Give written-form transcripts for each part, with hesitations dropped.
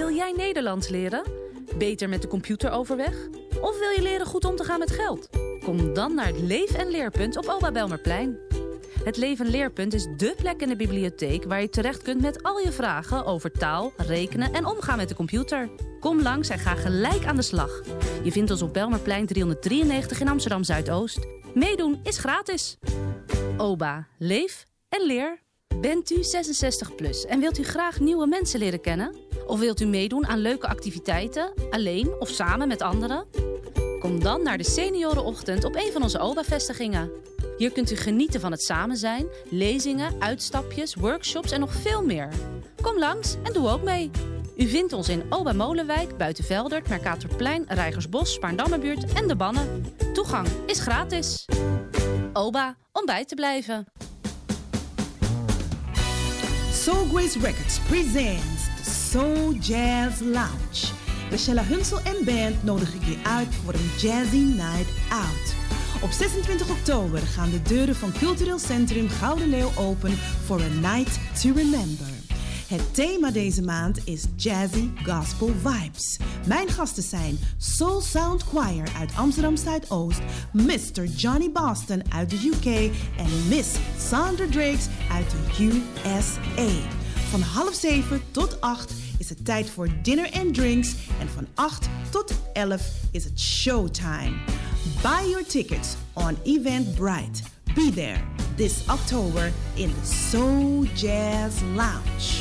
Wil jij Nederlands leren? Beter met de computer overweg? Of wil je leren goed om te gaan met geld? Kom dan naar het Leef- en Leerpunt op Oba Belmerplein. Het Leef- en Leerpunt is dé plek in de bibliotheek waar je terecht kunt met al je vragen over taal, rekenen en omgaan met de computer. Kom langs en ga gelijk aan de slag. Je vindt ons op Belmerplein 393 in Amsterdam-Zuidoost. Meedoen is gratis. Oba, leef en leer. Bent u 66 plus en wilt u graag nieuwe mensen leren kennen? Of wilt u meedoen aan leuke activiteiten, alleen of samen met anderen? Kom dan naar de seniorenochtend op een van onze Oba-vestigingen. Hier kunt u genieten van het samen zijn, lezingen, uitstapjes, workshops en nog veel meer. Kom langs en doe ook mee. U vindt ons in Oba Molenwijk, Buitenveldert, Mercatorplein, Rijgersbos, Spaarndammerbuurt en De Bannen. Toegang is gratis. Oba, om bij te blijven. Soul Grace Records presents the Soul Jazz Lounge. Michelle Hunsel en band nodig ik je uit voor een Jazzy Night Out. Op 26 oktober gaan de deuren van Cultureel Centrum Gouden Leeuw open voor a night to remember. Het thema deze maand is Jazzy Gospel Vibes. Mijn gasten zijn Soul Sound Choir uit Amsterdam Zuidoost, Mr. Johnny Boston uit de UK en Miss Sandra Drakes uit de USA. Van 6:30 tot 8 is het tijd voor dinner and drinks en van 8 tot 11 is het showtime. Buy your tickets on Eventbrite. Be there this October in the Soul Jazz Lounge.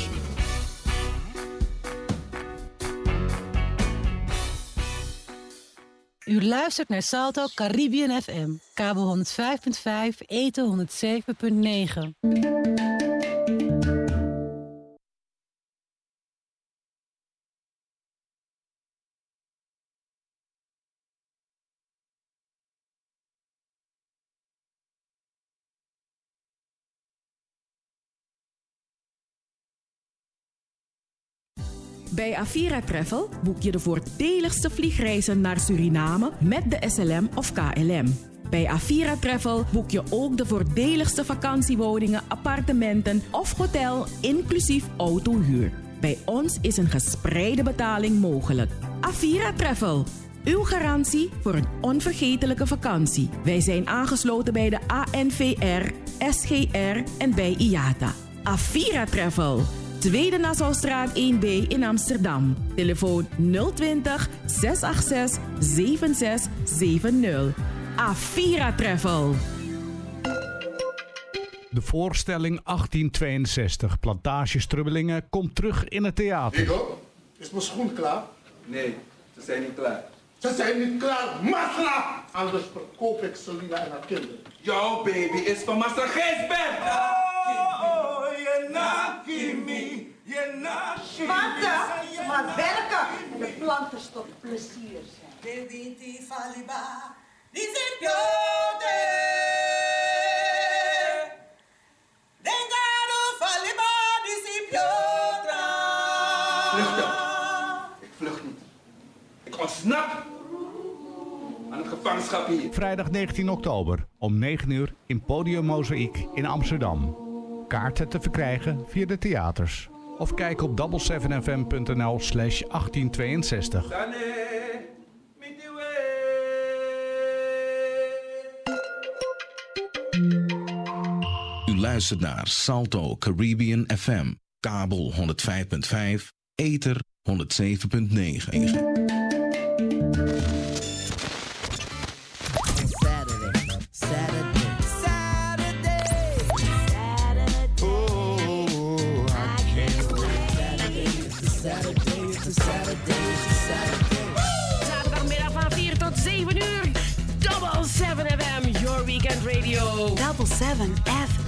U luistert naar Salto Caribbean FM, kabel 105.5, eten 107.9. Bij Avira Travel boek je de voordeligste vliegreizen naar Suriname met de SLM of KLM. Bij Avira Travel boek je ook de voordeligste vakantiewoningen, appartementen of hotel, inclusief autohuur. Bij ons is een gespreide betaling mogelijk. Avira Travel, uw garantie voor een onvergetelijke vakantie. Wij zijn aangesloten bij de ANVR, SGR en bij IATA. Avira Travel, Tweede Nassaustraat 1B in Amsterdam. Telefoon 020 686 7670. Avira Travel. De voorstelling 1862, Plantage Strubbelingen, komt terug in het theater. Diego, is mijn schoen klaar? Nee, ze zijn niet klaar. Ze zijn niet klaar, Masla! Anders verkoop ik Selina en haar kinderen. Jouw baby is van Master Gijsbert! Je nakimi, je nakimi. Matten, maar werken. De planten tot plezier zijn. Beviti faliba, disipiote. Dengado faliba, disipiotra. Vluchten. Ik vlucht niet. Ik ontsnap aan het gevangenschap hier. Vrijdag 19 oktober om 9 uur in Podium Mozaïek in Amsterdam. Kaarten te verkrijgen via de theaters. Of kijk op 77fm.nl/1862. U luistert naar Salto Caribbean FM. Kabel 105.5, ether 107.9. Zaterdagmiddag van 4 tot 7 uur. Double 7 FM, your weekend radio. Double 7 FM.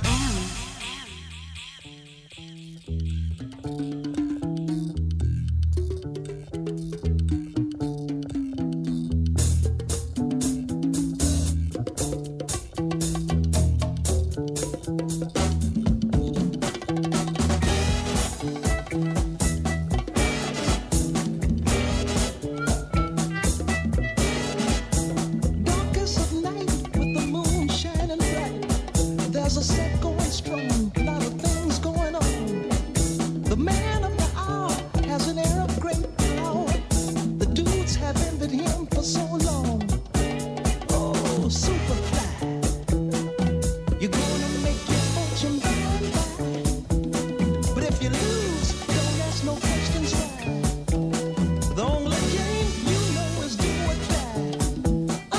There's a for so long. Oh, Superfly. You're gonna make your fortune by and by. But if you lose, don't ask no questions why. The only game you know is do or die.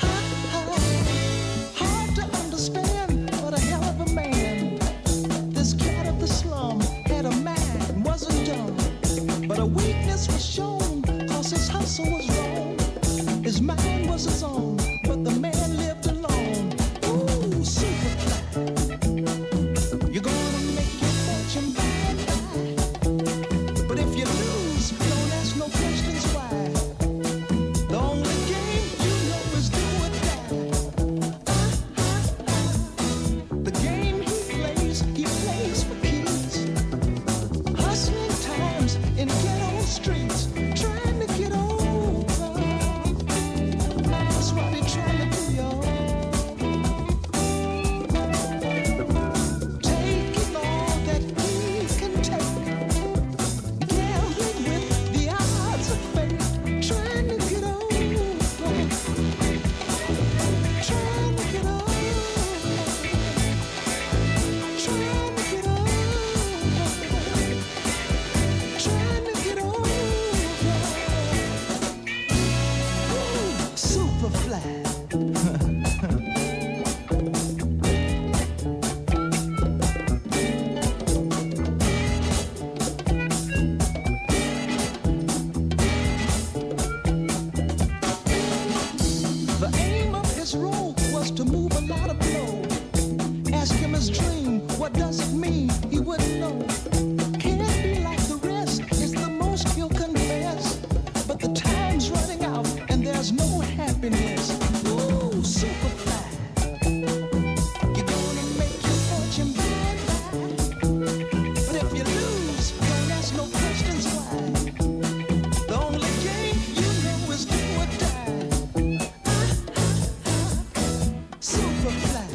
Hard to understand, but a hell of a man. This cat of the slum had a mind, wasn't dumb. But a weakness was shown, cause his hustle was wrong. His mind was his own, but the man lived alone. Ooh, Superfly. You're gonna make your fortune by and by. But if you lose, don't ask no questions why. The only game you know is do or die. The game he plays for keys. Hustling times in ghetto streets, trying to get over. That's what they're trying to do, y'all. Taking all that he can take, gambling with the odds of fate, trying to get over, trying to get over, trying to get over, trying to get over. Ooh, Superfly. The aim of his role was to move a lot of blow. Ask him his dream, what does it mean? He wouldn't know. Can't be like the rest, is the most he'll confess. But the time's running out and there's no happiness. Ooh, Superfly. You're gonna make your fortune by and by. But if you lose, don't ask no questions why. The only game you know is do or die. Superfly.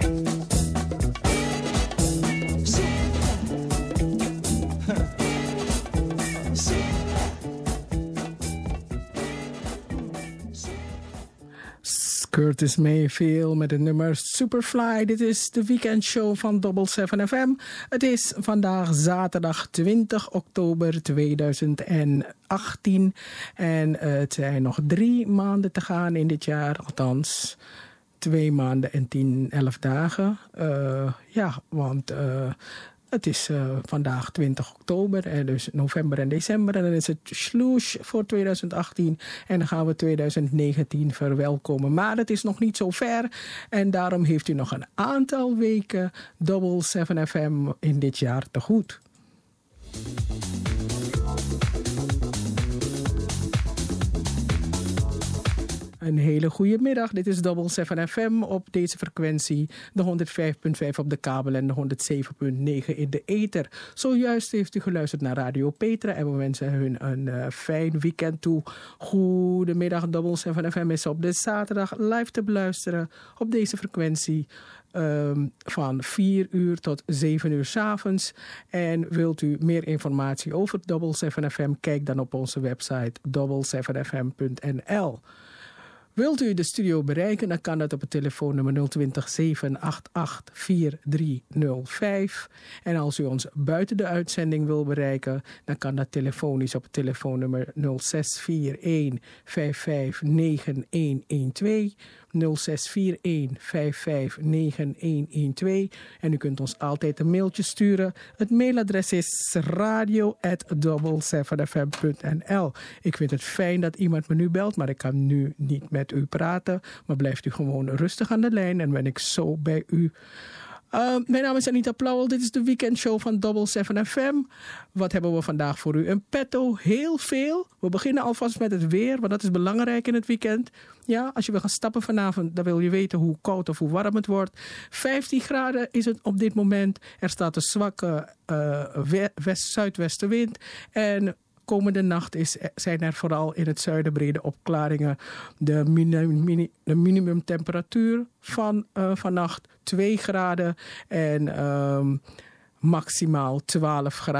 Curtis Mayfield met het nummer Superfly. Dit is de weekendshow van Double 7 FM. Het is vandaag zaterdag 20 oktober 2018. En het zijn nog 3 maanden te gaan in dit jaar. Althans, 2 maanden en 11 dagen. Want het is vandaag 20 oktober, dus november en december. En dan is het sloosh voor 2018. En dan gaan we 2019 verwelkomen. Maar het is nog niet zo ver. En daarom heeft u nog een aantal weken Double 7 FM in dit jaar te goed. Een hele goede middag. Dit is Double 7 FM op deze frequentie. De 105.5 op de kabel en de 107.9 in de ether. Zojuist heeft u geluisterd naar Radio Petra en we wensen hun een fijn weekend toe. Goedemiddag, Double 7 FM is op de zaterdag live te beluisteren op deze frequentie. Van 4 uur tot 7 uur 's avonds. En wilt u meer informatie over Double 7 FM? Kijk dan op onze website double7fm.nl. Wilt u de studio bereiken, dan kan dat op het telefoonnummer 020 788 4305. En als u ons buiten de uitzending wil bereiken, dan kan dat telefonisch op het telefoonnummer 0641 559112. 0641 559112. En u kunt ons altijd een mailtje sturen. Het mailadres is radio@double7fm.nl. Ik vind het fijn dat iemand me nu belt, maar ik kan nu niet met u praten. Maar blijft u gewoon rustig aan de lijn en ben ik zo bij u. Mijn naam is Anita Plauwel. Dit is de weekendshow van Double 7 FM. Wat hebben we vandaag voor u? Een petto, heel veel. We beginnen alvast met het weer, want dat is belangrijk in het weekend. Ja, als je wil gaan stappen vanavond, dan wil je weten hoe koud of hoe warm het wordt. 15 graden is het op dit moment. Er staat een zwakke zuidwestenwind. En komende nacht zijn er vooral in het zuiden brede opklaringen. De minimumtemperatuur van vannacht 2 graden en maximaal 12 graden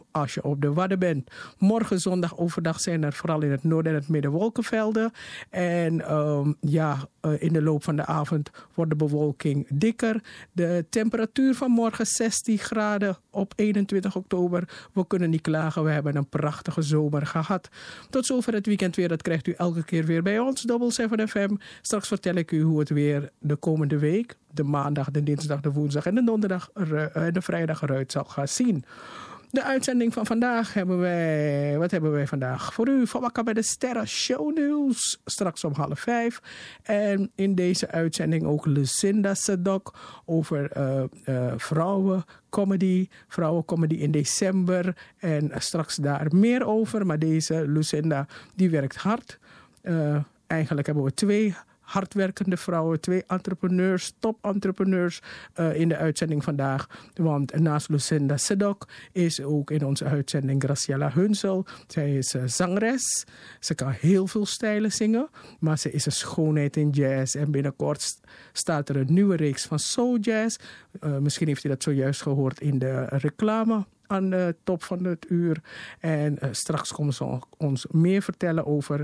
als je op de Wadden bent. Morgen zondag overdag zijn er vooral in het noorden en het midden wolkenvelden. En in de loop van de avond wordt de bewolking dikker. De temperatuur van morgen 16 graden op 21 oktober. We kunnen niet klagen, we hebben een prachtige zomer gehad. Tot zover het weekend weer, dat krijgt u elke keer weer bij ons, Double 7 FM. Straks vertel ik u hoe het weer de komende week, de maandag, de dinsdag, de woensdag en de donderdag en de vrijdag eruit zal gaan zien. De uitzending van vandaag wat hebben wij vandaag voor u? Van Wakker bij de Sterren Shownieuws, straks om 4:30. En in deze uitzending ook Lucinda Sedok over vrouwencomedy in december. En straks daar meer over, maar deze Lucinda die werkt hard. Eigenlijk hebben we 2 hardwerkende vrouwen, 2 entrepreneurs, top-entrepreneurs in de uitzending vandaag. Want naast Lucinda Sedok is ook in onze uitzending Graciela Hunsel. Zij is zangeres. Ze kan heel veel stijlen zingen, maar ze is een schoonheid in jazz. En binnenkort staat er een nieuwe reeks van soul jazz. Misschien heeft u dat zojuist gehoord in de reclame aan de top van het uur. En straks komen ze ons meer vertellen over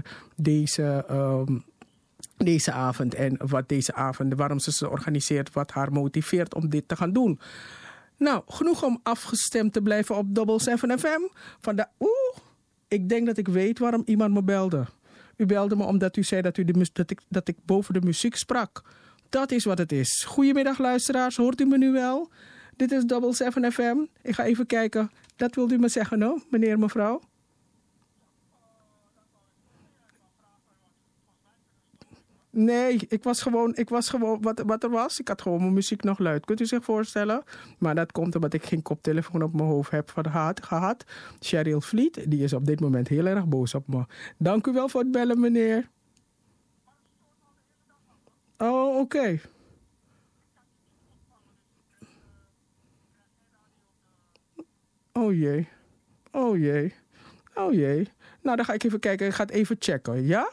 deze avond en wat deze avond, waarom ze organiseert, wat haar motiveert om dit te gaan doen. Nou, genoeg om afgestemd te blijven op Double 7 FM. Ik denk dat ik weet waarom iemand me belde. U belde me omdat u zei dat ik boven de muziek sprak. Dat is wat het is. Goedemiddag luisteraars, hoort u me nu wel? Dit is Double 7 FM. Ik ga even kijken. Dat wilt u me zeggen, no? Meneer, mevrouw? Nee, ik was gewoon wat er was. Ik had gewoon mijn muziek nog luid. Kunt u zich voorstellen? Maar dat komt omdat ik geen koptelefoon op mijn hoofd heb gehad. Cheryl Vliet, die is op dit moment heel erg boos op me. Dank u wel voor het bellen, meneer. Oh, oké. Oh jee. Oh jee. Oh jee. Nou, dan ga ik even kijken. Ik ga het even checken, ja?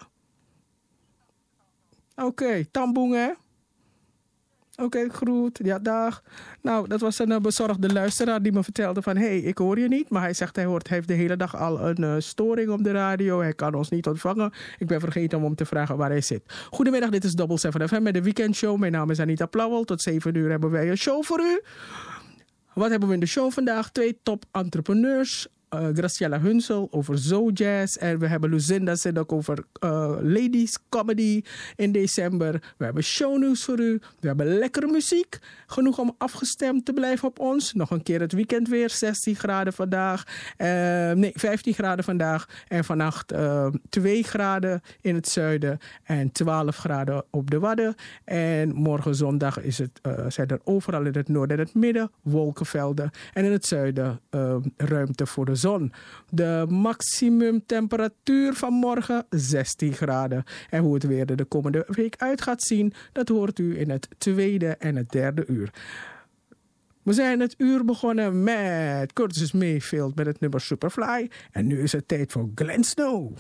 Oké, Tamboeng, hè? Oké, groet. Ja, dag. Nou, dat was een bezorgde luisteraar die me vertelde van... Hé, ik hoor je niet. Maar hij zegt, hij heeft de hele dag al een storing op de radio. Hij kan ons niet ontvangen. Ik ben vergeten om hem te vragen waar hij zit. Goedemiddag, dit is Double 7 FM met de weekendshow. Mijn naam is Anita Plauwel. Tot 7 uur hebben wij een show voor u. Wat hebben we in de show vandaag? 2 top entrepreneurs. Graciela Hunsel over Zo Jazz. En we hebben Lucinda Sedok over Ladies Comedy in december. We hebben shownieuws voor u. We hebben lekkere muziek. Genoeg om afgestemd te blijven op ons. Nog een keer het weekend weer. 16 graden vandaag. 15 graden vandaag. En vannacht 2 graden in het zuiden. En 12 graden op de Wadden. En morgen zondag zijn er overal in het noorden en het midden wolkenvelden. En in het zuiden ruimte voor de zon. De maximum temperatuur van morgen 16 graden. En hoe het weer de komende week uit gaat zien, dat hoort u in het 2e en het 3e uur. We zijn het uur begonnen met Curtis Mayfield met het nummer Superfly. En nu is het tijd voor Glenn Snow.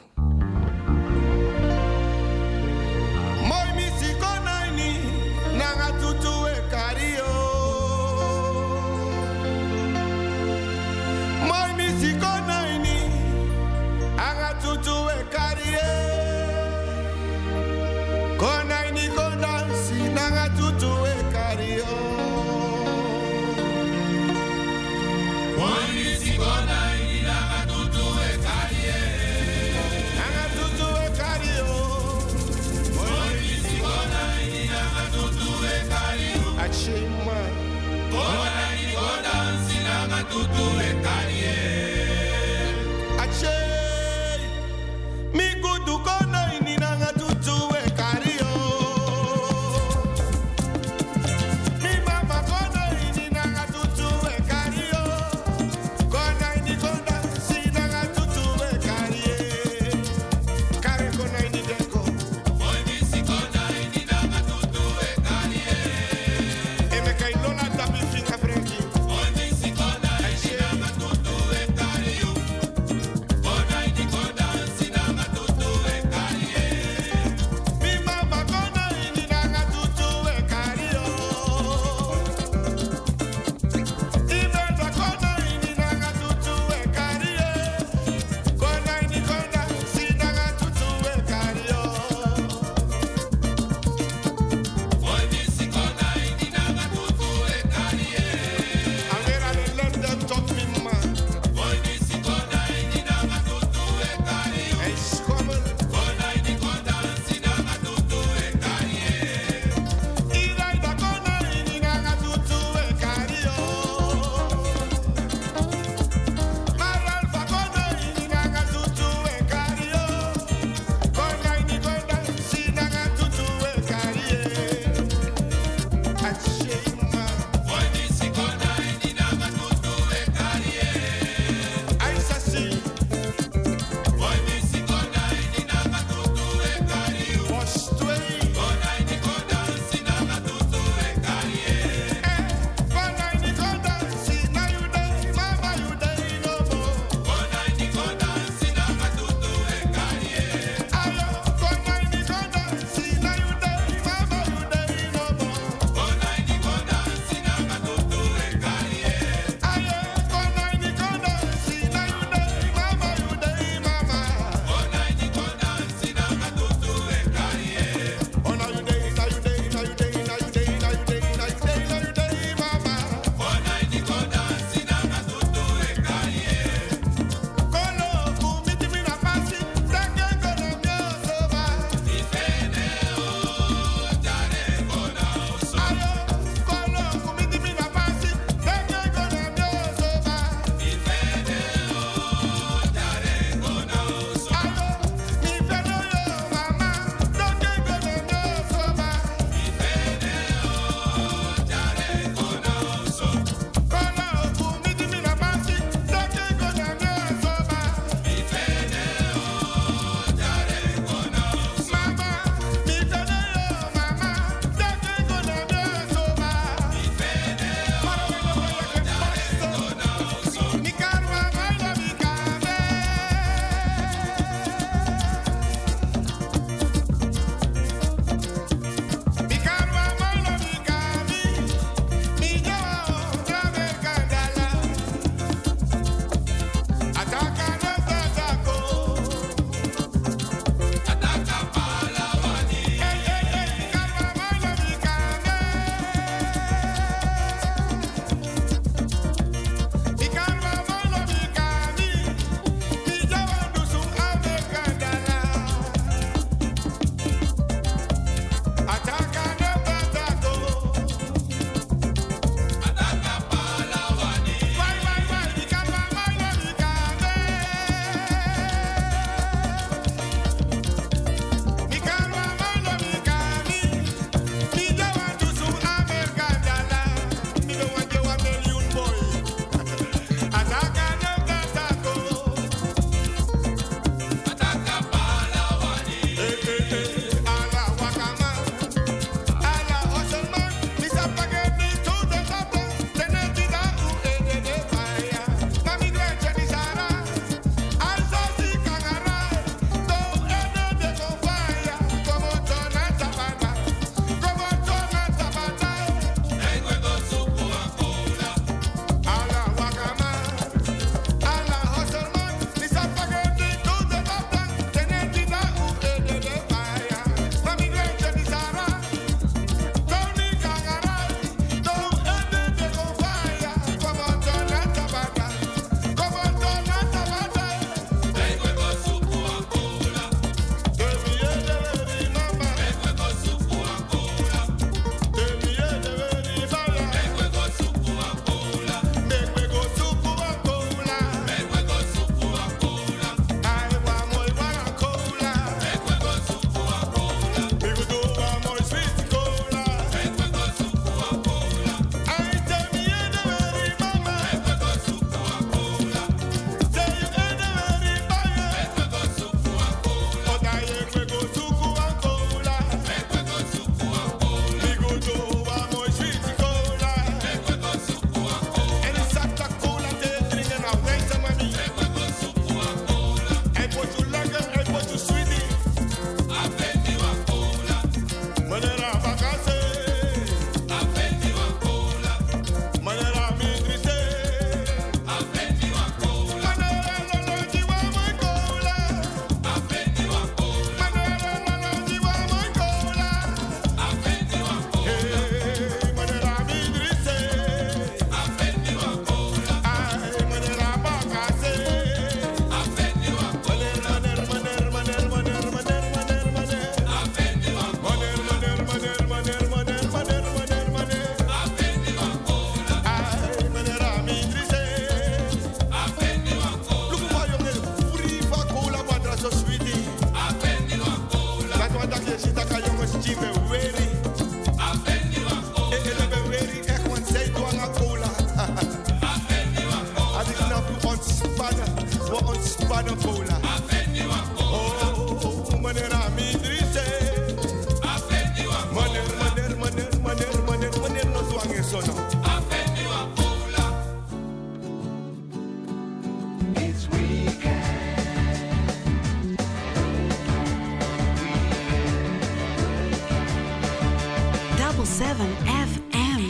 FM.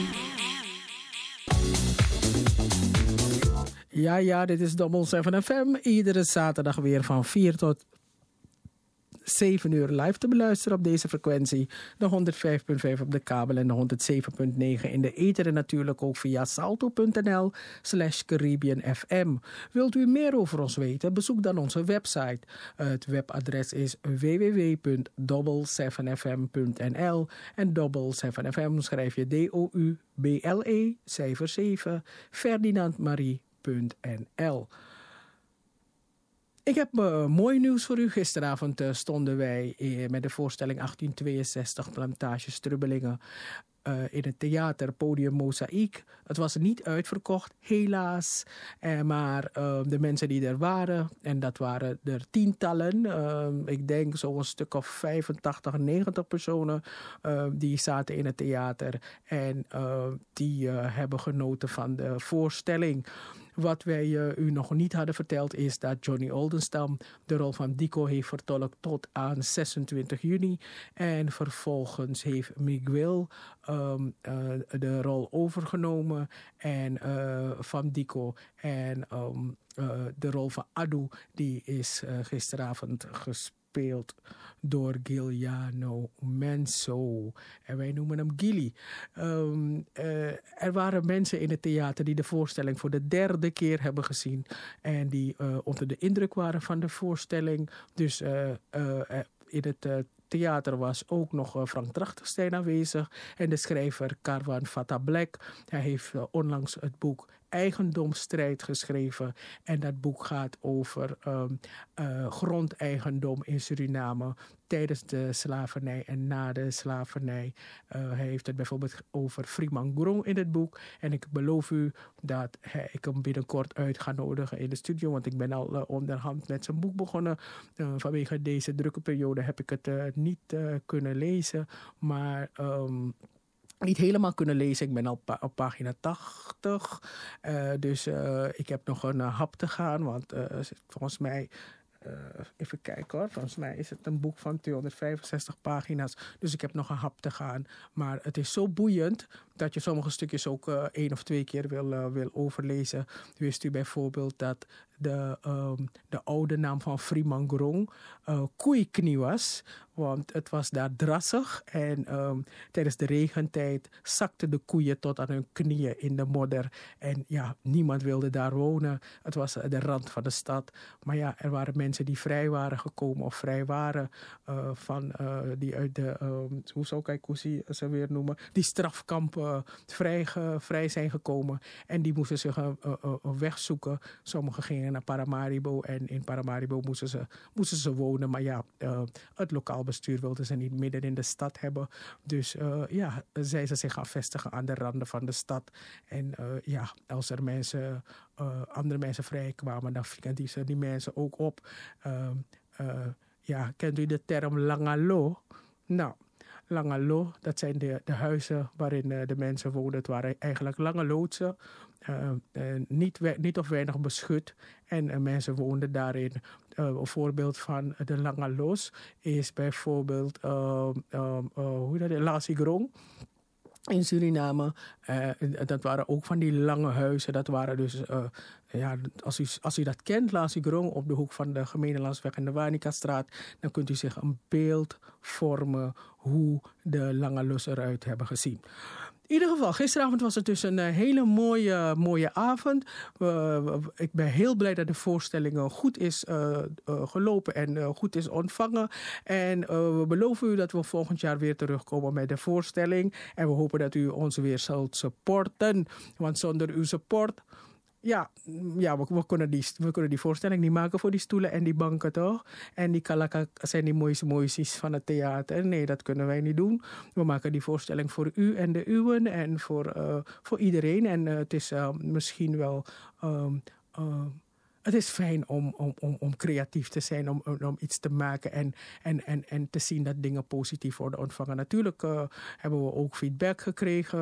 Ja, dit is Double 7 FM. Iedere zaterdag weer van 4 tot 7 uur live te beluisteren op deze frequentie. De 105.5 op de kabel en de 107.9 in de ether. En natuurlijk ook via salto.nl/CaribbeanFM. Wilt u meer over ons weten? Bezoek dan onze website. Het webadres is www.double7fm.nl. En Double 7 FM schrijf je DOUBLE cijfer 7 Ferdinand Marie.nl. Ik heb mooi nieuws voor u. Gisteravond stonden wij met de voorstelling 1862 Plantage Strubbelingen in het theater Podium Mozaïek. Het was niet uitverkocht, helaas. Maar de mensen die er waren, en dat waren er tientallen, ik denk zo'n stuk of 85, 90 personen, die zaten in het theater en die hebben genoten van de voorstelling. Wat wij u nog niet hadden verteld is dat Johnny Oldenstam de rol van Dico heeft vertolkt tot aan 26 juni. En vervolgens heeft Miguel de rol overgenomen en, van Dico. En de rol van Adu die is gisteravond gespeeld door Giuliano Menso. En wij noemen hem Gilly. Er waren mensen in het theater die de voorstelling voor de 3e keer hebben gezien. En die onder de indruk waren van de voorstelling. Dus in het theater was ook nog Frank Trachtenstein aanwezig. En de schrijver Karwan Fatah Black. Hij heeft onlangs het boek Eigendomsstrijd geschreven. En dat boek gaat over grondeigendom in Suriname tijdens de slavernij en na de slavernij. Hij heeft het bijvoorbeeld over Freeman Grong in het boek. En ik beloof u dat ik hem binnenkort uit ga nodigen in de studio. Want ik ben al onderhand met zijn boek begonnen. Vanwege deze drukke periode heb ik het niet kunnen lezen. Maar niet helemaal kunnen lezen. Ik ben al op pagina 80. Dus ik heb nog een hap te gaan. Want volgens mij, even kijken hoor. Volgens mij is het een boek van 265 pagina's. Dus ik heb nog een hap te gaan. Maar het is zo boeiend dat je sommige stukjes ook 1 of 2 keer wil overlezen. Wist u bijvoorbeeld dat de oude naam van Freeman Grong koeiknie was. Want het was daar drassig. En tijdens de regentijd zakten de koeien tot aan hun knieën in de modder. En ja, niemand wilde daar wonen. Het was de rand van de stad. Maar ja, er waren mensen die vrij waren gekomen of vrij waren die uit de, hoe zou ik ze weer noemen, die strafkampen vrij zijn gekomen. En die moesten zich een weg zoeken. Sommigen gingen naar Paramaribo en in Paramaribo moesten ze wonen. Maar ja, het lokaal bestuur wilde ze niet midden in de stad hebben. Dus zij ze zich gaan vestigen aan de randen van de stad. En als er andere mensen vrijkwamen, dan vingen die mensen ook op. Kent u de term Langalo? Nou, Langalo, dat zijn de huizen waarin de mensen woonden. Het waren eigenlijk lange loodsen, niet of weinig beschut. En mensen woonden daarin. Een voorbeeld van de Langalo's is bijvoorbeeld Lassie Grong in Suriname. Dat waren ook van die lange huizen. Dat waren dus, als u dat kent, Lassie Grong op de hoek van de Gemeenelandsweg en de Wanikastraat, dan kunt u zich een beeld vormen hoe de Langalo's eruit hebben gezien. In ieder geval, gisteravond was het dus een hele mooie avond. Ik ben heel blij dat de voorstelling goed is gelopen en goed is ontvangen. En we beloven u dat we volgend jaar weer terugkomen met de voorstelling. En we hopen dat u ons weer zult supporten. Want zonder uw support, we kunnen die voorstelling niet maken voor die stoelen en die banken, toch? En die kalaka zijn die mooisies van het theater. Nee, dat kunnen wij niet doen. We maken die voorstelling voor u en de uwen en voor iedereen. En het is misschien wel het is fijn om creatief te zijn, om iets te maken en te zien dat dingen positief worden ontvangen. Natuurlijk hebben we ook feedback gekregen.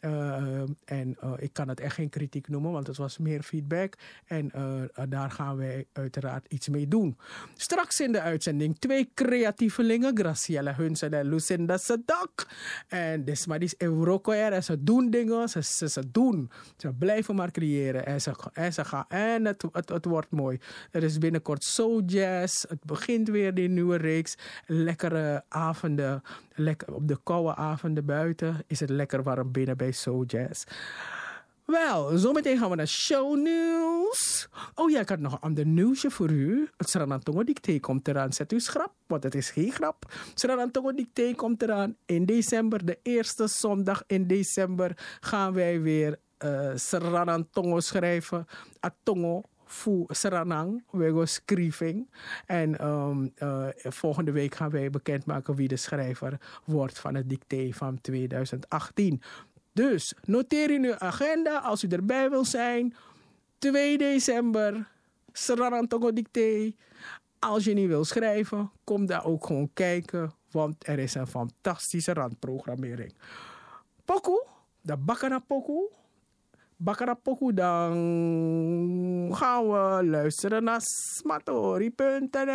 Ik kan het echt geen kritiek noemen, want het was meer feedback. En daar gaan wij uiteraard iets mee doen. Straks in de uitzending 2 creatievelingen, Graciela Hunsen en Lucinda Sadak. En desmadis Euroko er. En ze doen dingen, ze doen. Ze blijven maar creëren. En ze gaan. En het wordt mooi. Er is binnenkort Soul Jazz. Het begint weer die nieuwe reeks. Lekkere avonden. Op de koude avonden buiten is het lekker warm binnen bij Soul Jazz. Wel, zometeen gaan we naar shownieuws. Oh ja, ik had nog een ander nieuwsje voor u. Het Sranantongo Dicté komt eraan. Zet u schrap, want het is geen grap. Sranantongo Dicté komt eraan in december. De eerste zondag in december gaan wij weer Sranantongo schrijven. Atongo. Fu Sranang, wego schrijving. En volgende week gaan wij bekendmaken wie de schrijver wordt van het dicté van 2018. Dus noteer in uw agenda als u erbij wil zijn. 2 december, Sranantongo dicté. Als je niet wil schrijven, kom daar ook gewoon kijken. Want er is een fantastische randprogrammering. Poku, de Bakara Poku. Bakarapoku, dan gaan we luisteren naar smatori.nl.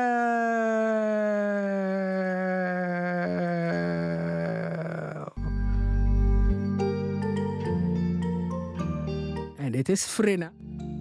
En dit is Frina.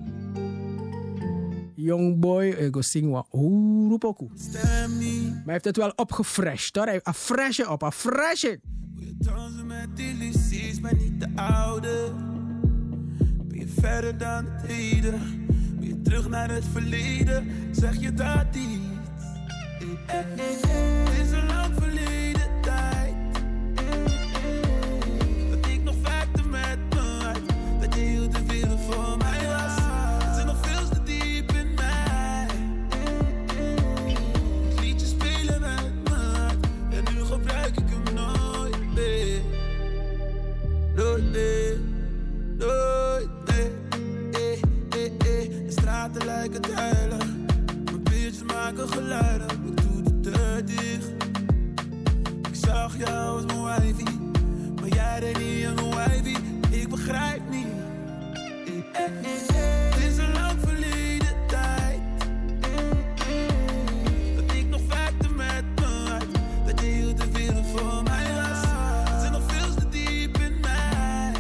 Youngboy, ik ga zingen wat Urupoku. Maar hij heeft het wel opgefreshed hoor. Hij fresh it op, fresh it. Goeie dansen met illusies, maar niet de oude. Verder dan het heden, weer terug naar het verleden. Zeg je dat iets? Het is een lang verleden tijd. Dat ik nog werkte met me uit. Dat je heel de wereld voor mij was. Het zit nog veel te diep in mij. Het liedje spelen met me uit. En nu gebruik ik hem nooit meer. Nooit meer. Nooit. De straten lijken te huilen. Mijn biertjes maken geluiden. Ik doe de deur dicht. Ik zag jou als mijn wifey, maar jij deed niet aan mijn wifey. Ik begrijp niet. Het is een lang verleden tijd. Dat ik nog werkte met me uit. Dat je heel de wereld voor mij was. Het zit nog veel te diep in mij.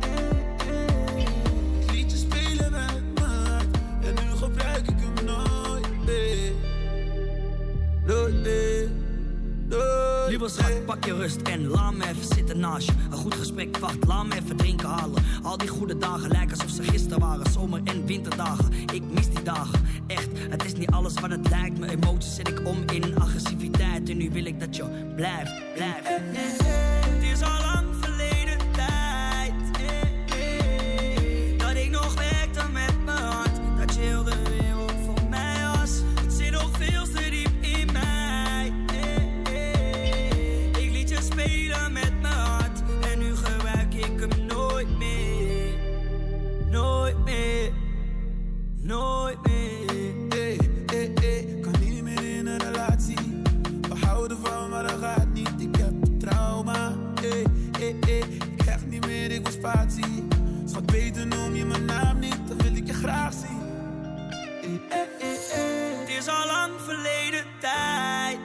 Het liedje spelen met me uit. En nu gebruik ik hem nooit meer. Nooit meer. Lieve schat, pak je rust en laat me even zitten naast je. Een goed gesprek wacht, laat me even drinken halen. Al die goede dagen lijken alsof ze gisteren waren. Zomer- en winterdagen, ik mis die dagen. Echt, het is niet alles wat het lijkt. Mijn emoties zet ik om in agressiviteit. En nu wil ik dat je blijft. Het is al lang verleden tijd. Dat ik nog werkte met mijn hart. Dat je heel de wereld voor mij was. Het zit nog veel te diep in mij. Ik liet je spelen met mijn hart. En nu gebruik ik hem nooit meer. Nooit meer. Nooit meer. Kan niet meer in een relatie. We houden van, maar dat gaat niet. Ik heb trauma. Ik krijg niet meer, ik wil spatie. Schat, beter noem je mijn naam niet. Dan wil ik je graag zien. Het is al lang verleden tijd.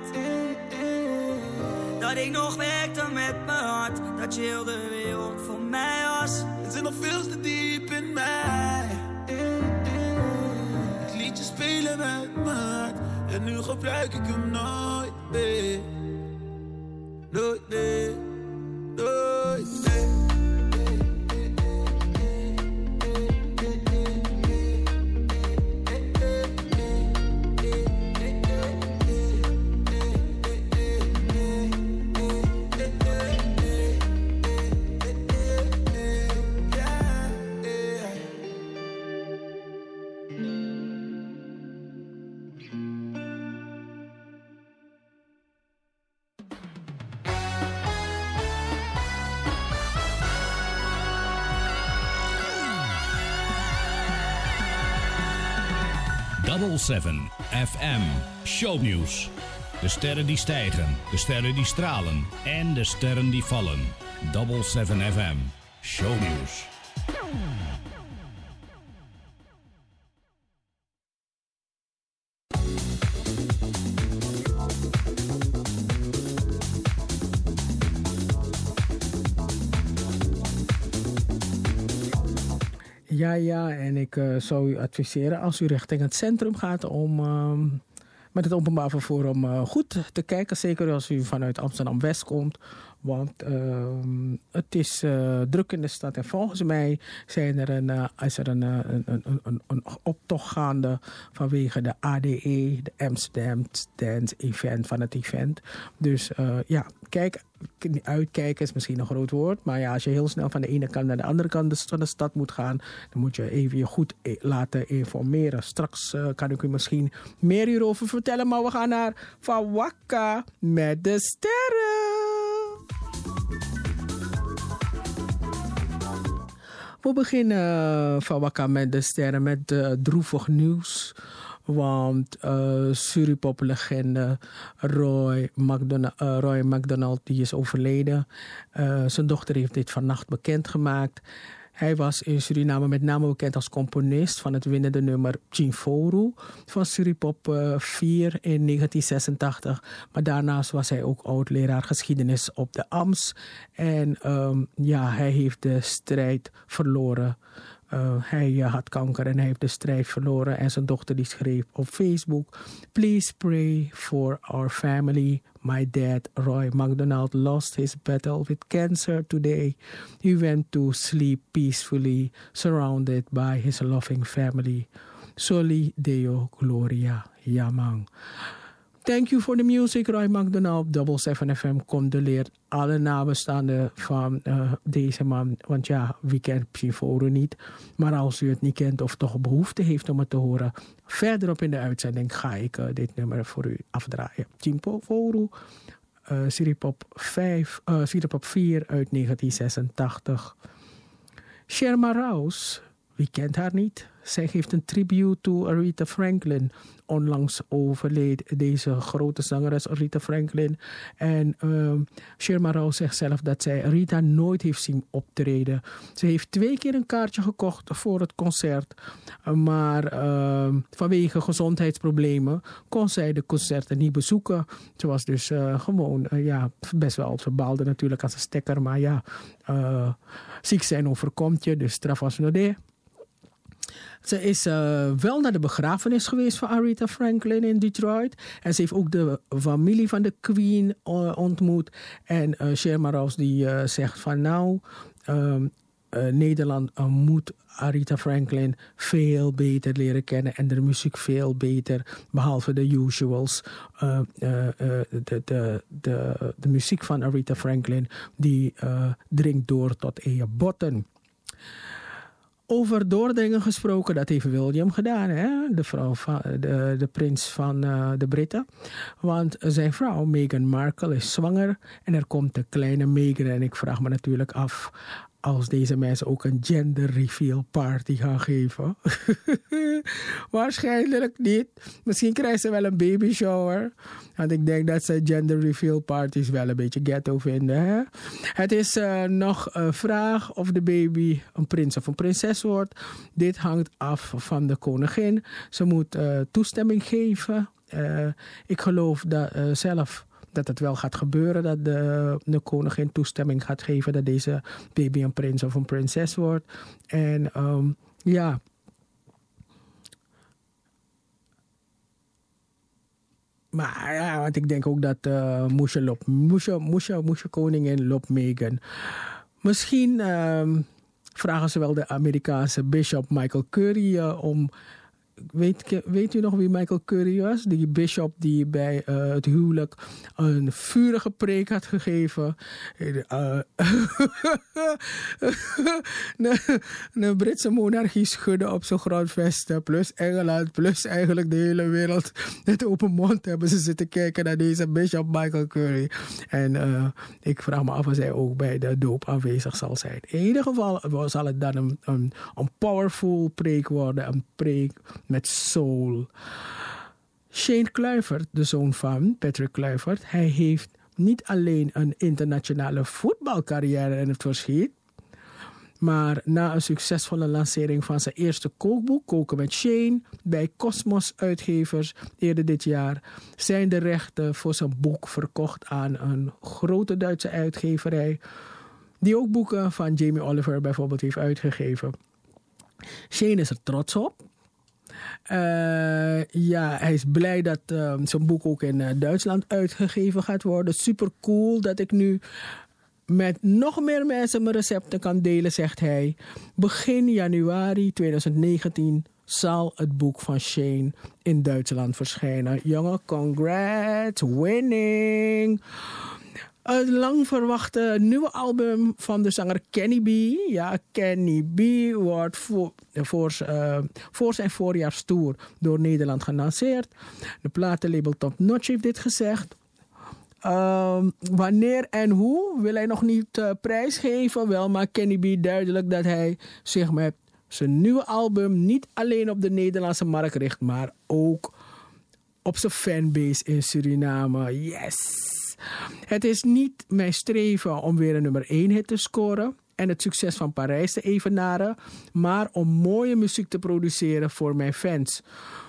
Dat ik nog werkte met mijn hart. Dat je heel de wereld voor mij was. Het zit nog veel te diep in mij. Het liedje spelen met mijn hart. En nu gebruik ik hem nooit meer. Nooit meer. Nooit meer. Double 7 FM Shownieuws. De sterren die stijgen, de sterren die stralen en de sterren die vallen. Double 7 FM. Shownieuws. Ja, en ik zou u adviseren als u richting het centrum gaat om met het openbaar vervoer om goed te kijken. Zeker als u vanuit Amsterdam-West komt. Want het is druk in de stad. En volgens mij is er een optocht gaande vanwege de ADE, de Amsterdam Dance Event van het event. Dus uitkijken is misschien een groot woord. Maar ja, als je heel snel van de ene kant naar de andere kant van de stad moet gaan, dan moet je even je goed laten informeren. Straks kan ik u misschien meer hierover vertellen. Maar we gaan naar Fawaka met de sterren. We beginnen Fawaka met de sterren met droevig nieuws. Want Suripop-legende Roy McDonald die is overleden. Zijn dochter heeft dit vannacht bekendgemaakt. Hij was in Suriname met name bekend als componist van het winnende nummer Chimforu van Suripop 4 in 1986. Maar daarnaast was hij ook oud-leraar geschiedenis op de AMS. En hij heeft de strijd verloren. Hij had kanker en hij heeft de strijd verloren. En zijn dochter die schreef op Facebook: Please pray for our family. My dad, Roy McDonald, lost his battle with cancer today. He went to sleep peacefully, surrounded by his loving family. Soli Deo Gloria. Yamang. Thank you for the music, Roy McDonald. Double 7 FM condoleert alle nabestaanden van deze man. Want ja, wie kent Chimforu niet? Maar als u het niet kent of toch behoefte heeft om het te horen, verderop in de uitzending ga ik dit nummer voor u afdraaien. Chimforu, Suripop 4 uit 1986. Sherma Rouse, wie kent haar niet? Zij geeft een tribute to Aretha Franklin. Onlangs overleed deze grote zangeres Aretha Franklin. En Sherma Rouse zegt zelf dat zij Aretha nooit heeft zien optreden. Ze heeft 2 keer een kaartje gekocht voor het concert. Maar vanwege gezondheidsproblemen kon zij de concerten niet bezoeken. Ze was dus best wel, ze baalde natuurlijk als een stekker. Maar ja, ziek zijn overkomt je, dus straf was nodé. Ze is wel naar de begrafenis geweest van Aretha Franklin in Detroit. En ze heeft ook de familie van de Queen ontmoet. En Sherma Rouse die zegt van Nederland moet Aretha Franklin veel beter leren kennen. En de muziek veel beter, behalve de usuals. De muziek van Aretha Franklin die dringt door tot in je botten. Over doordringen gesproken, dat heeft William gedaan, hè? De prins van de Britten. Want zijn vrouw, Meghan Markle, is zwanger en er komt een kleine Meghan. En ik vraag me natuurlijk af, als deze mensen ook een gender reveal party gaan geven. Waarschijnlijk niet. Misschien krijgen ze wel een baby shower. Want ik denk dat ze gender reveal parties wel een beetje ghetto vinden. Hè? Het is nog een vraag of de baby een prins of een prinses wordt. Dit hangt af van de koningin. Ze moet toestemming geven. Ik geloof zelf dat het wel gaat gebeuren, dat de koningin toestemming gaat geven dat deze baby een prins of een prinses wordt. En maar ja, want ik denk ook dat Moesje koningin loopt Meghan. Misschien vragen ze wel de Amerikaanse bishop Michael Curry om. Weet u nog wie Michael Curry was? Die bishop die bij het huwelijk een vurige preek had gegeven. De Britse monarchie schudde op zijn grondvesten. Plus Engeland, plus eigenlijk de hele wereld. Met open mond hebben ze zitten kijken naar deze bishop Michael Curry. En ik vraag me af of hij ook bij de doop aanwezig zal zijn. In ieder geval zal het dan een powerful preek worden. Een preek met soul. Shane Kluivert, de zoon van Patrick Kluivert, hij heeft niet alleen een internationale voetbalcarrière in het verschiet, Maar na een succesvolle lancering van zijn eerste kookboek, Koken met Shane, bij Cosmos Uitgevers eerder dit jaar, zijn de rechten voor zijn boek verkocht aan een grote Duitse uitgeverij, die ook boeken van Jamie Oliver bijvoorbeeld heeft uitgegeven. Shane is er trots op. Hij is blij dat zijn boek ook in Duitsland uitgegeven gaat worden. Super cool dat ik nu met nog meer mensen mijn recepten kan delen, zegt hij. Begin januari 2019 zal het boek van Shane in Duitsland verschijnen. Jongen, congrats, winning! Het lang verwachte nieuwe album van de zanger Kenny B. Ja, Kenny B wordt voor zijn voorjaarstour door Nederland gelanceerd. De platenlabel Top Notch heeft dit gezegd. Wanneer en hoe wil hij nog niet prijsgeven. Wel maakt Kenny B duidelijk dat hij zich met zijn nieuwe album niet alleen op de Nederlandse markt richt, maar ook op zijn fanbase in Suriname. Yes! Het is niet mijn streven om weer een nummer 1 hit te scoren en het succes van Parijs te evenaren, maar om mooie muziek te produceren voor mijn fans.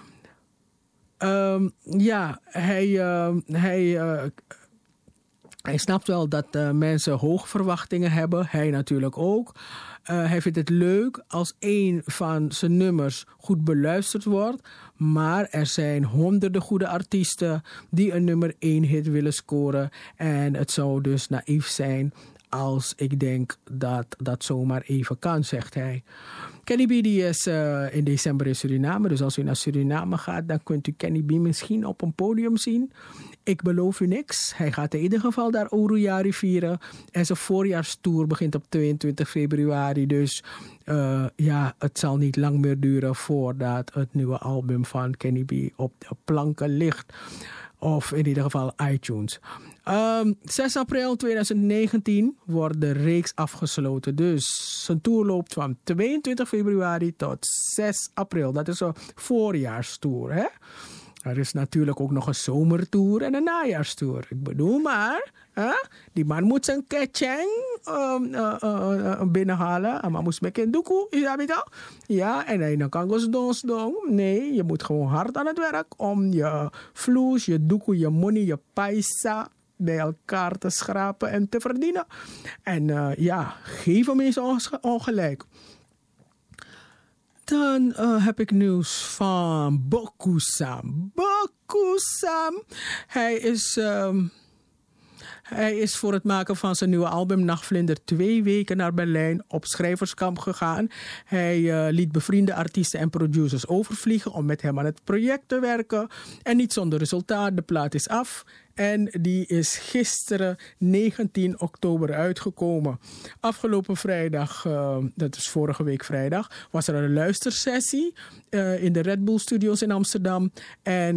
Hij snapt wel dat mensen hoge verwachtingen hebben. Hij natuurlijk ook. Hij vindt het leuk als een van zijn nummers goed beluisterd wordt. Maar er zijn honderden goede artiesten die een nummer 1 hit willen scoren. En het zou dus naïef zijn als ik denk dat dat zomaar even kan, zegt hij. Kenny B die is in december in Suriname. Dus als u naar Suriname gaat, dan kunt u Kenny B misschien op een podium zien. Ik beloof u niks. Hij gaat in ieder geval daar Orujari vieren. En zijn voorjaarstour begint op 22 februari. Dus het zal niet lang meer duren voordat het nieuwe album van Kenny B op de planken ligt. Of in ieder geval iTunes. 6 april 2019 wordt de reeks afgesloten. Dus zijn tour loopt van 22 februari tot 6 april. Dat is een voorjaarstour, hè? Er is natuurlijk ook nog een zomertour en een najaarstour. Ik bedoel maar, die man moet zijn ketcheng binnenhalen. Maar moest met een doekoe, ja, en hij kan dus doen. Nee, je moet gewoon hard aan het werk om je vloes, je doekoe, je money, je paisa bij elkaar te schrapen en te verdienen. En geef hem eens ongelijk. Dan heb ik nieuws van Bokusam. Bokusam. Hij is voor het maken van zijn nieuwe album Nachtvlinder 2 weken naar Berlijn op schrijverskamp gegaan. Hij liet bevriende artiesten en producers overvliegen om met hem aan het project te werken. En niet zonder resultaat. De plaat is af. En die is gisteren 19 oktober uitgekomen. Afgelopen vrijdag, dat is vorige week vrijdag, was er een luistersessie in de Red Bull Studios in Amsterdam. En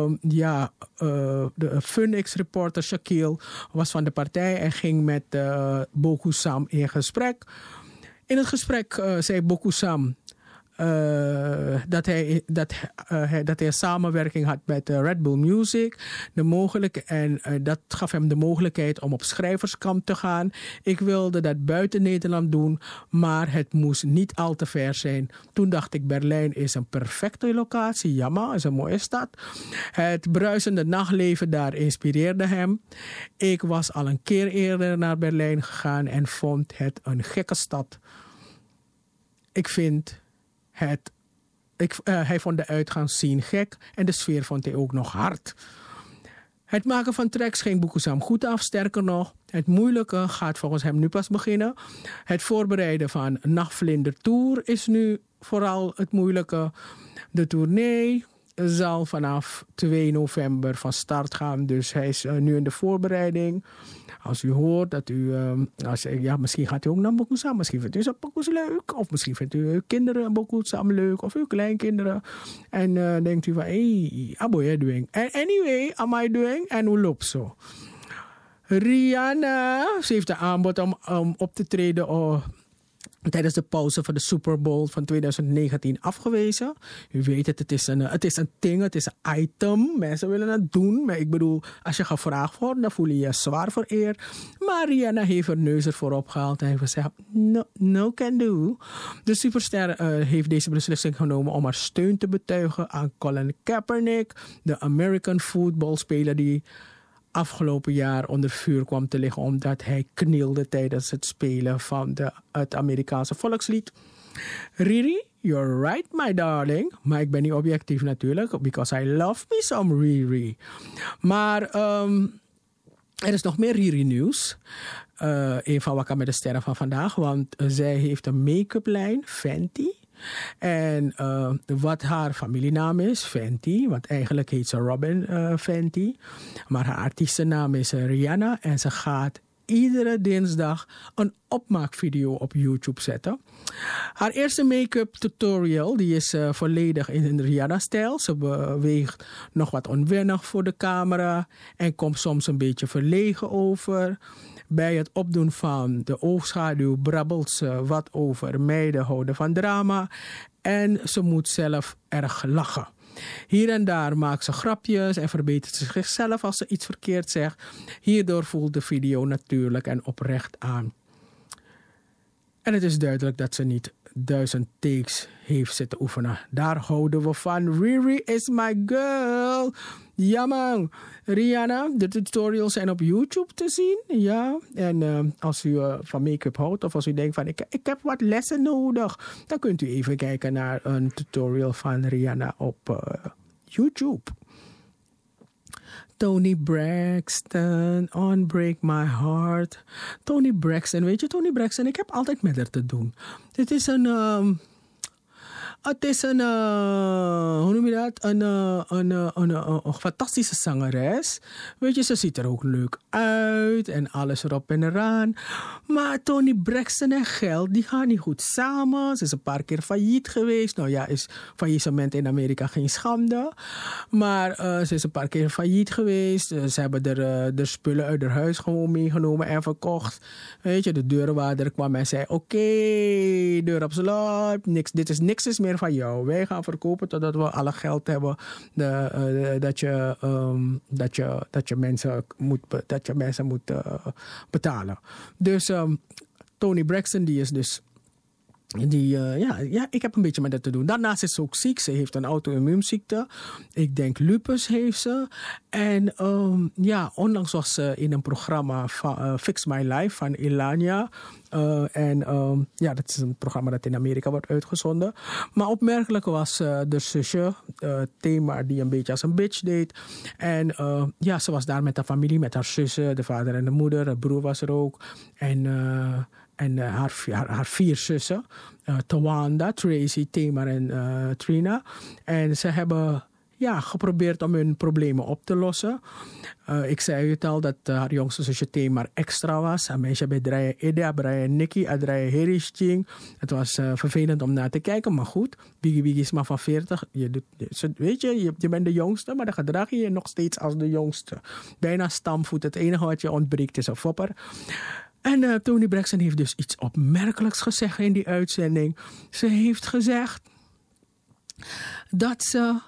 de Funix-reporter Shaquille was van de partij en ging met Bokusam in gesprek. In het gesprek zei Bokusam dat hij een samenwerking had met Red Bull Music. Dat gaf hem de mogelijkheid om op schrijverskamp te gaan. Ik wilde dat buiten Nederland doen, maar het moest niet al te ver zijn. Toen dacht ik, Berlijn is een perfecte locatie. Jammer, is een mooie stad. Het bruisende nachtleven daar inspireerde hem. Ik was al een keer eerder naar Berlijn gegaan en vond het een gekke stad. Hij vond de uitgangsscene gek en de sfeer vond hij ook nog hard. Het maken van tracks ging Bokusam goed af. Sterker nog, het moeilijke gaat volgens hem nu pas beginnen. Het voorbereiden van Nachtvlinder Tour is nu vooral het moeilijke. De tournee zal vanaf 2 november van start gaan. Dus hij is nu in de voorbereiding. Als u hoort dat misschien gaat u ook naar Bokusam. Misschien vindt u zijn pokoes leuk. Of misschien vindt u uw kinderen Bokusam leuk. Of uw kleinkinderen. En denkt u van, how are you doing? Anyway, am I doing? En hoe loopt zo? Rihanna, ze heeft een aanbod om op te treden tijdens de pauze van de Super Bowl van 2019 afgewezen. U weet het, het is een ding, het is een item. Mensen willen het doen. Maar ik bedoel, als je gevraagd wordt, dan voel je je zwaar vereerd. Maar Rihanna heeft haar neus ervoor opgehaald en heeft gezegd, no can do. De superster heeft deze beslissing genomen om haar steun te betuigen aan Colin Kaepernick, de American footballspeler die afgelopen jaar onder vuur kwam te liggen omdat hij knielde tijdens het spelen van het Amerikaanse volkslied. Riri, you're right my darling. Maar ik ben niet objectief natuurlijk, because I love me some Riri. Maar er is nog meer Riri nieuws. Een van Wakka met de sterren van vandaag, want zij heeft een make-up lijn, Fenty. En wat haar familienaam is, Fenty, want eigenlijk heet ze Robin Fenty. Maar haar artiestennaam is Rihanna en ze gaat iedere dinsdag een opmaakvideo op YouTube zetten. Haar eerste make-up tutorial die is volledig in Rihanna-stijl. Ze beweegt nog wat onwennig voor de camera en komt soms een beetje verlegen over. Bij het opdoen van de oogschaduw brabbelt ze wat over meiden houden van drama en ze moet zelf erg lachen. Hier en daar maakt ze grapjes en verbetert ze zichzelf als ze iets verkeerd zegt. Hierdoor voelt de video natuurlijk en oprecht aan. En het is duidelijk dat ze niet 1000 takes heeft zitten oefenen. Daar houden we van. Riri is my girl. Ja man, Rihanna, de tutorials zijn op YouTube te zien. Ja, en als u van make-up houdt of als u denkt van ik heb wat lessen nodig, dan kunt u even kijken naar een tutorial van Rihanna op YouTube. Toni Braxton, On Break My Heart. Toni Braxton, weet je, Toni Braxton, ik heb altijd met haar te doen. Het is een, hoe noem je dat? Een fantastische zangeres. Weet je, ze ziet er ook leuk uit en alles erop en eraan. Maar Toni Braxton en geld, die gaan niet goed samen. Ze is een paar keer failliet geweest. Nou ja, is faillissement in Amerika geen schande. Maar ze is een paar keer failliet geweest. Ze hebben de spullen uit haar huis gewoon meegenomen en verkocht. Weet je, de deurwaarder kwam en zei, oké, deur op slot. Dit is niks meer van jou. Wij gaan verkopen totdat we alle geld hebben dat je mensen moet betalen. Dus Toni Braxton die is dus ik heb een beetje met dat te doen. Daarnaast is ze ook ziek. Ze heeft een auto-immuunziekte. Ik denk lupus heeft ze. En onlangs was ze in een programma van Fix My Life van Ilania. Dat is een programma dat in Amerika wordt uitgezonden. Maar opmerkelijk was de zusje, Thema, die een beetje als een bitch deed. En ze was daar met haar familie, met haar zussen, de vader en de moeder. Haar broer was er ook. En haar 4 zussen, Tawanda, Tracy, Tamar en Trina. En ze hebben geprobeerd om hun problemen op te lossen. Ik zei het al dat haar jongste zusje Tamar extra was. Een meisje bij Draaien Ida, Brian Nicky, Adraya Herishching. Het was vervelend om naar te kijken, maar goed. Biggie is maar van 40. Je bent de jongste, maar dan gedraag je je nog steeds als de jongste. Bijna stamvoet. Het enige wat je ontbreekt is een fopper. En Toni Braxton heeft dus iets opmerkelijks gezegd in die uitzending. Ze heeft gezegd dat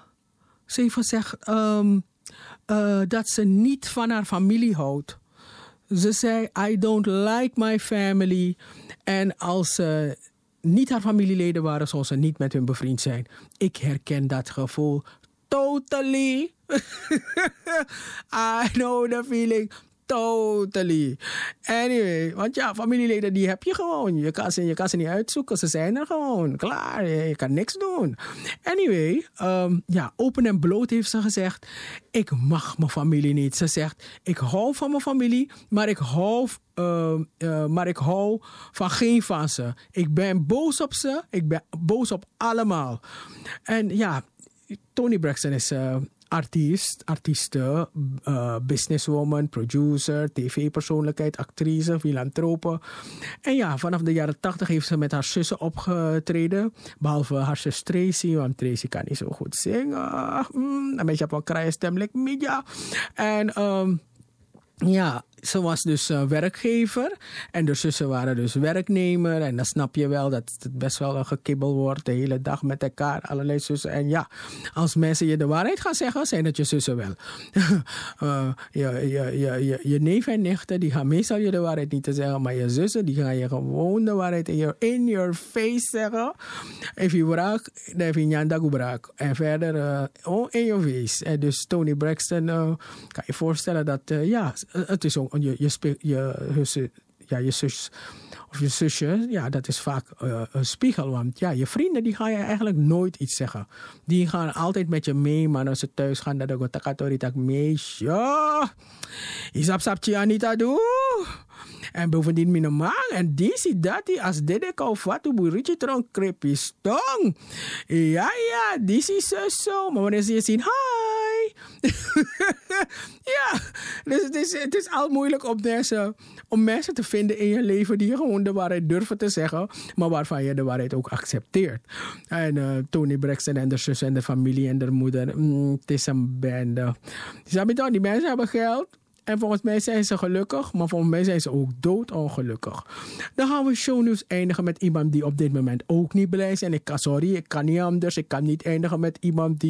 dat ze niet van haar familie houdt. Ze zei, I don't like my family. En als ze niet haar familieleden waren, zou ze niet met hun bevriend zijn. Ik herken dat gevoel totally. I know the feeling. Totally. Anyway, want ja, familieleden die heb je gewoon. Je kan ze niet uitzoeken. Ze zijn er gewoon. Klaar, je kan niks doen. Anyway, open en bloot heeft ze gezegd, ik mag mijn familie niet. Ze zegt, ik hou van mijn familie, maar ik hou van geen van ze. Ik ben boos op ze. Ik ben boos op allemaal. En ja, Toni Braxton is artieste, businesswoman, producer, tv-persoonlijkheid, actrice, filantrope. En ja, vanaf de jaren 80 heeft ze met haar zussen opgetreden. Behalve haar zus Tracy, want Tracy kan niet zo goed zingen. Een beetje op een kraaie stem, like media. En ze was dus werkgever en de zussen waren dus werknemer. En dan snap je wel dat het best wel een gekibbel wordt de hele dag met elkaar. Allerlei zussen. En ja, als mensen je de waarheid gaan zeggen, zijn het je zussen wel. Je neef en nichten, die gaan meestal je de waarheid niet te zeggen. Maar je zussen, die gaan je gewoon de waarheid in your face zeggen. If you braak, dan heb je Nyanda Gubrak. En verder, in your face. En dus Toni Braxton, kan je voorstellen dat, het is ook je zus of je zusje, ja, dat is vaak een spiegel. Want ja, je vrienden, die gaan je eigenlijk nooit iets zeggen. Die gaan altijd met je mee, maar als ze thuis gaan, dat ik tak mee. Ja, isap Anita doe. En bovendien mijn man. En die ziet dat die als dit ik al vat, boeritje tronk creepy stong. Ja, die is zo. Maar wanneer ze je zien, hi. Ja, dus het is al moeilijk om mensen te vinden in je leven die je gewoon de waarheid durven te zeggen, maar waarvan je de waarheid ook accepteert. En Toni Braxton en de zus en de familie en de moeder, het is een bende. Die mensen hebben geld. En volgens mij zijn ze gelukkig, maar volgens mij zijn ze ook doodongelukkig. Dan gaan we shownieuws eindigen met iemand die op dit moment ook niet blij is. En ik kan niet anders. Ik kan niet eindigen met iemand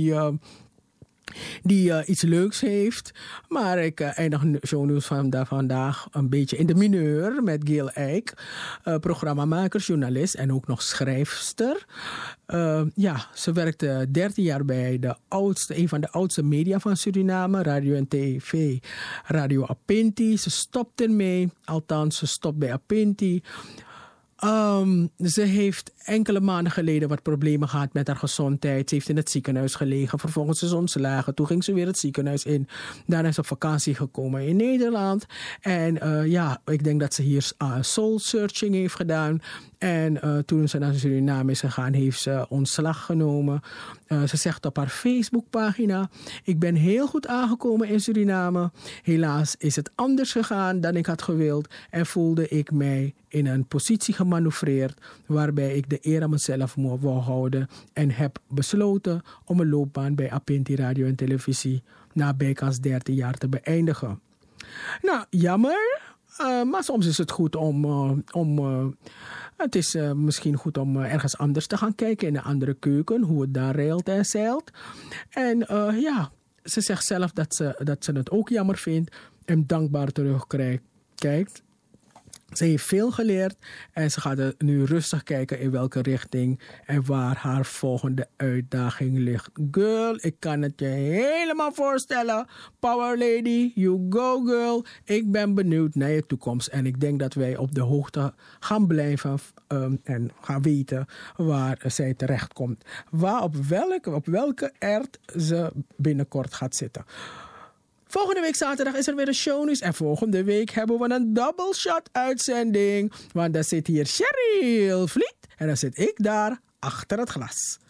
die iets leuks heeft. Maar ik eindig shownieuws van vandaag een beetje in de mineur met Gail Eyck. Programmamaker, journalist en ook nog schrijfster. Ze werkte 13 jaar bij een van de oudste media van Suriname, radio en tv, Radio Apinti. Ze stopt ermee, althans ze stopt bij Apinti. Ze heeft enkele maanden geleden wat problemen gehad met haar gezondheid. Ze heeft in het ziekenhuis gelegen. Vervolgens is ze ontslagen. Toen ging ze weer het ziekenhuis in. Daarna is ze op vakantie gekomen in Nederland. En ik denk dat ze hier soul searching heeft gedaan. En toen ze naar Suriname is gegaan, heeft ze ontslag genomen. Ze zegt op haar Facebookpagina: ik ben heel goed aangekomen in Suriname. Helaas is het anders gegaan dan ik had gewild. En voelde ik mij in een positie gemanoeuvreerd waarbij ik de eer aan mezelf wou houden. En heb besloten om een loopbaan bij Apinti Radio en Televisie na bijkans 13 jaar te beëindigen. Nou, jammer. Maar soms is het goed het is misschien goed om ergens anders te gaan kijken in een andere keuken, hoe het daar reilt en zeilt. En ze zegt zelf dat ze het ook jammer vindt en dankbaar terugkijkt. Ze heeft veel geleerd en ze gaat nu rustig kijken in welke richting en waar haar volgende uitdaging ligt. Girl, ik kan het je helemaal voorstellen. Power lady, you go girl. Ik ben benieuwd naar je toekomst en ik denk dat wij op de hoogte gaan blijven en gaan weten waar zij terechtkomt. Op welke aard ze binnenkort gaat zitten. Volgende week zaterdag is er weer een shownieuws. En volgende week hebben we een double shot uitzending. Want dan zit hier Cheryl Vliet. En dan zit ik daar achter het glas.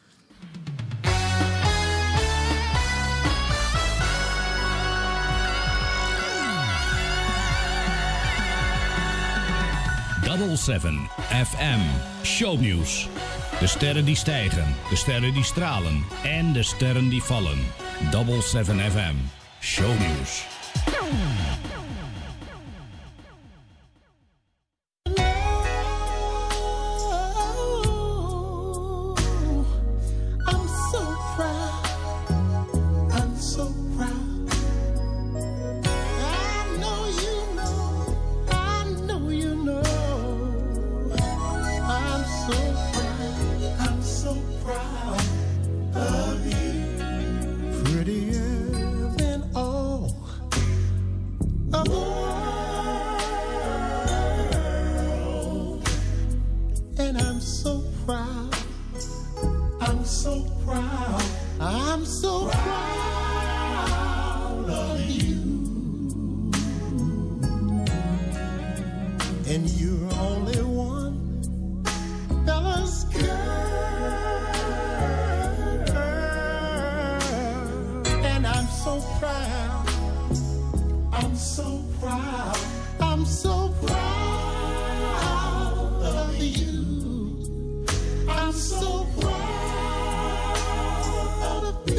Double 7 FM Shownieuws. De sterren die stijgen, de sterren die stralen en de sterren die vallen. Double 7 FM Shownieuws.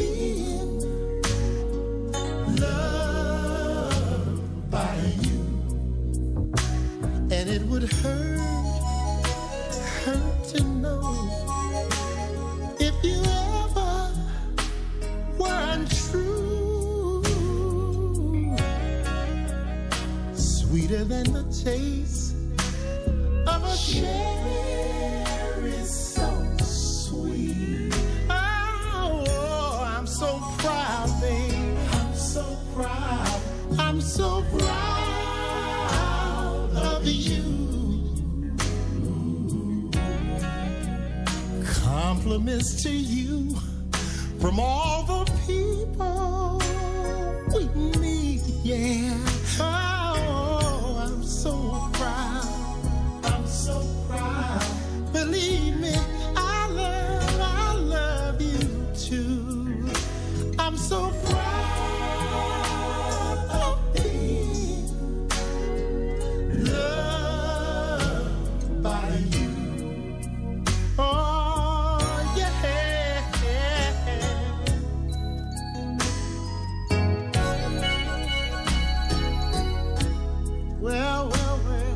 Loved by you. it would hurt to know if you ever were untrue. Sweeter than the taste of a cherry, so sweet. Oh, I'm so proud, babe. I'm so proud. I'm so proud of you. Compliments to you from all the people we meet, yeah. Oh, I'm so proud. I'm so proud. Believe me, I love you too. I'm so proud of being loved by you. Oh, yeah. Well, well, well.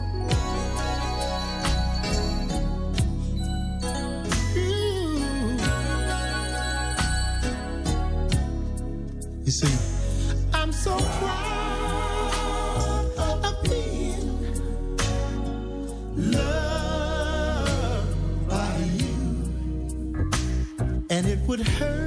You see, I'm so proud of being loved by you. And it would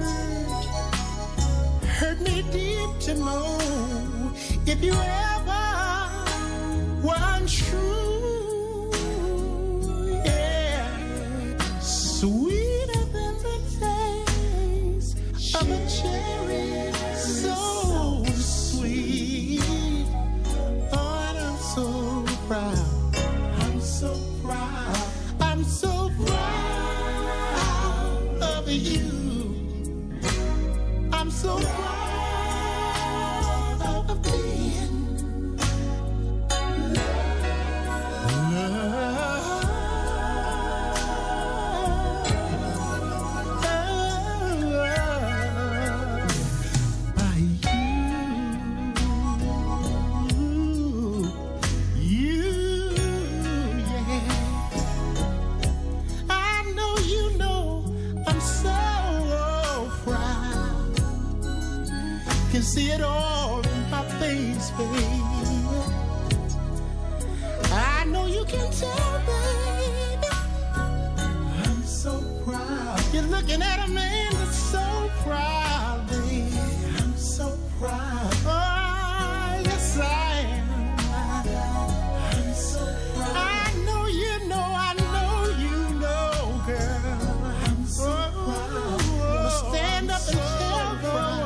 hurt me deep to know if you ever were untrue. Yeah, sweeter than the taste of a cherry, so sweet. Oh, and I'm so proud. I'm so proud. I'm so proud of you. I'm so proud of being see it all in my face, baby. I know you can tell, baby. I'm so proud. You're looking at a man that's so proud, baby. I'm so proud. Oh, yes, I am. I'm so proud. I know you know, I know you know, girl. I'm so proud. You stand up and tell, girl.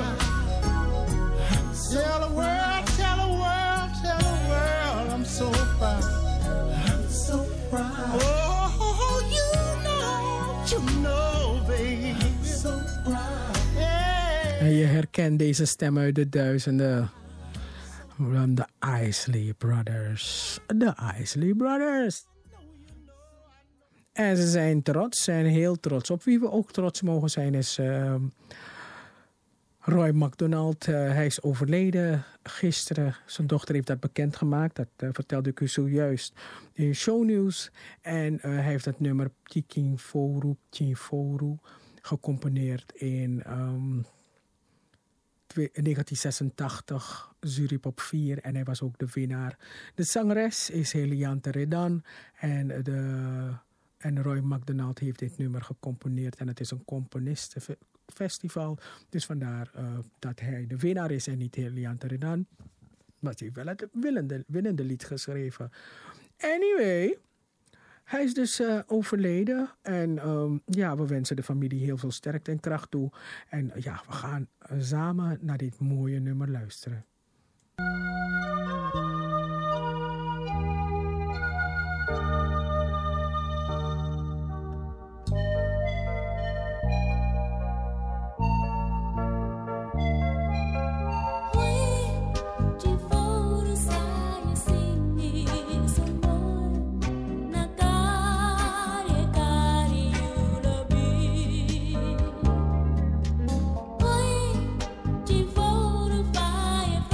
Tell the world, tell the world, tell the world, I'm so proud. I'm so proud. Oh, you know, baby. I'm so proud. Yeah. En je herkent deze stem uit de duizenden. Van de Isley Brothers. De Isley Brothers. En ze zijn trots, zijn heel trots. Op wie we ook trots mogen zijn is Roy McDonald. Hij is overleden gisteren. Zijn dochter heeft dat bekendgemaakt. Dat vertelde ik u zojuist in shownieuws. En hij heeft het nummer Tinforu gecomponeerd in 1986, Zuripop 4. En hij was ook de winnaar. De zangeres is Heliante Redan. En Roy McDonald heeft dit nummer gecomponeerd. En het is een componistenfestival. Dus vandaar dat hij de winnaar is en niet Heliante Redan. Maar hij heeft wel het winnende lied geschreven. Anyway, hij is dus overleden. En we wensen de familie heel veel sterkte en kracht toe. En we gaan samen naar dit mooie nummer luisteren. Fire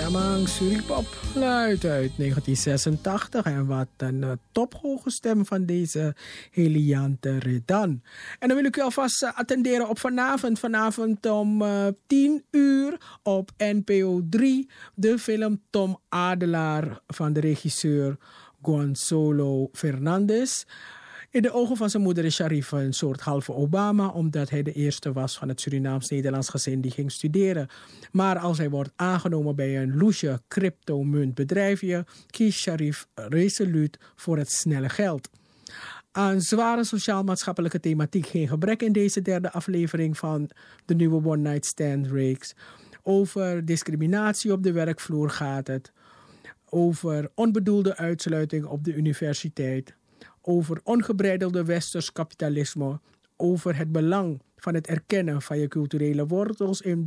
Amang Suripop luidt uit 1986. En wat een tophoge stem van deze Heliante Redan. En dan wil ik u alvast attenderen op vanavond om 10 uur op NPO 3. De film Tom Adelaar van de regisseur Gonzalo Fernandez. In de ogen van zijn moeder is Sharif een soort halve Obama, omdat hij de eerste was van het Surinaams-Nederlands gezin die ging studeren. Maar als hij wordt aangenomen bij een loesje cryptomuntbedrijfje, kiest Sharif resoluut voor het snelle geld. Aan zware sociaal-maatschappelijke thematiek geen gebrek in deze derde aflevering van de nieuwe One Night Stand reeks. Over discriminatie op de werkvloer gaat het. Over onbedoelde uitsluiting op de universiteit. Over ongebreidelde westers kapitalisme. Over het belang van het erkennen van je culturele wortels. In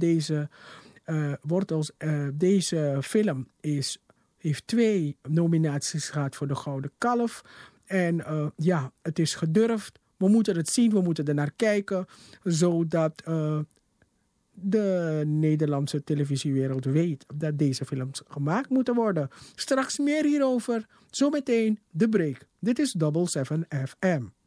deze film heeft 2 nominaties gehad voor de Gouden Kalf. En het is gedurfd. We moeten het zien, we moeten er naar kijken. Zodat de Nederlandse televisiewereld weet dat deze films gemaakt moeten worden. Straks meer hierover. Zometeen de break. Dit is Double 7 FM.